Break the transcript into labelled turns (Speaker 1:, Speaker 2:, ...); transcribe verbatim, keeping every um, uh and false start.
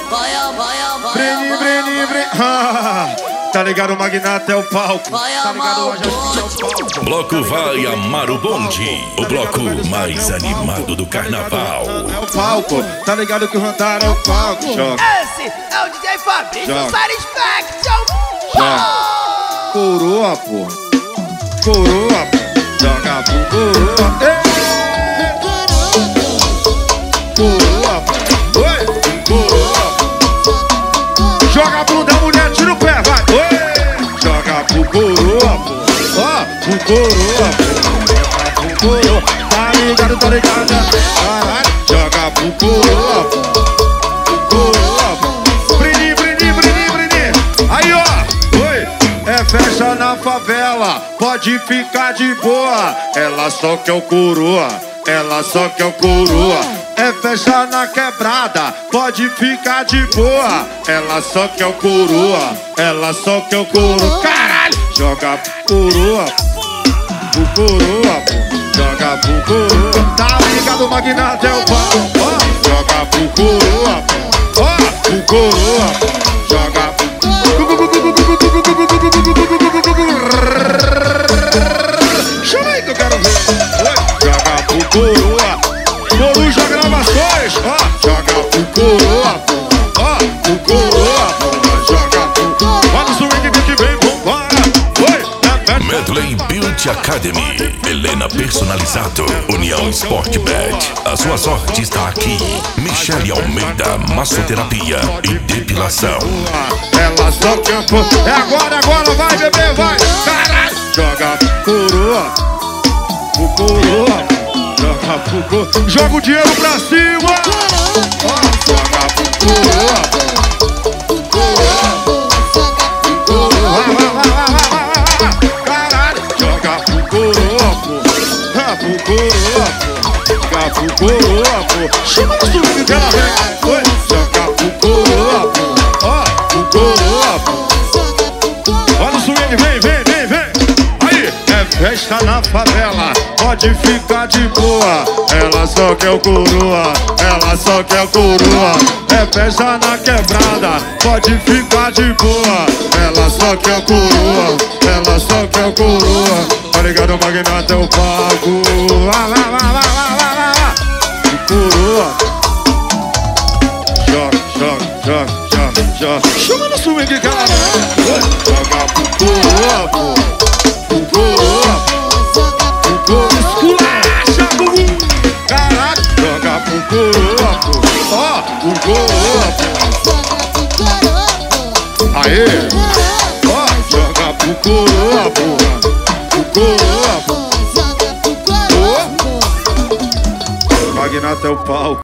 Speaker 1: Breni, Breni, Breni. Tá ligado, o Magnata é o palco. Tá ligado, o Ajax é o palco.
Speaker 2: Bloco vai amar o bonde, o bloco mais animado do carnaval.
Speaker 1: É o palco, tá ligado que o Rantaro é o palco. Joga.
Speaker 3: Esse é o D J Fabrício Satisfaction.
Speaker 1: Coroa, pô. Coroa, pô. Joga pro coroa. Ei. Coroa, pô. Oi. Coroa. Joga pro da mulher, tira o pé, vai. Oi. Joga pro coroa, pô. Ó, pro coroa, pô. Pro coroa. Tá ligado, tá ligado. Caralho. Joga pro coroa, pô. Pro coroa, pô. Brinde, brinde, brinde, brinde. Aí, ó. É festa na favela, pode ficar de boa. Ela só quer o coroa, ela só quer o coroa. É festa na quebrada, pode ficar de boa. Ela só quer o coroa, ela só quer o coroa. Caralho! Joga pro coroa, pro coroa, pô. Joga pro coroa. Tá ligado, o Magnata é o pau. Ó, joga pro coroa, pô. Ó, pro coroa, pô. Joga pro chama aí que eu quero ver. Joga pro coroa. Coruja Gravações. Ó, joga pro coroa. Ó, pro coroa. Joga pro. Olha o swing que vem, vambora. Oi,
Speaker 2: Medley Beauty Academy, Helena Personalizado, União Sport Bet. A sua sorte está aqui. Michele Almeida, massoterapia e depilação.
Speaker 1: Ela só quer pôr. É agora, agora, vai, bebê, vai. Caralho. Joga pro coroa. Pro coroa. Joga pro coroa. Joga o dinheiro pra cima. Ó, joga pro coroa. Pro coroa. Pro coroa. Caralho. Joga pro coroa, pô. Ah, pro coroa, pô. Joga pro coroa, pô. Chama o swing que ela vem. Oi. Joga pro coroa, pô. Ó, pro coroa, pô. Olha o swing, vem, vem, vem, vem. Aí, é festa na favela, pode ficar de boa. Ela só quer o coroa, ela só quer o coroa. É festa na quebrada, pode ficar de boa. Ela só quer o coroa, ela só quer o coroa. Tá ligado, o Magnata é o palco. Lá, lá, lá, lá, lá, lá, lá. O coroa. Joga, joga, joga, joga, joga. Chama no swing que ela vem. Joga pro coroa, pô. Pro coroa, pro coroa. Esculacha, bumbum. Caraca, joga pro coroa, pô. Ó, pro coroa, pô. Aê. Ó, joga pro coroa, pô. Pro coroa, pô. Magnata é o pau.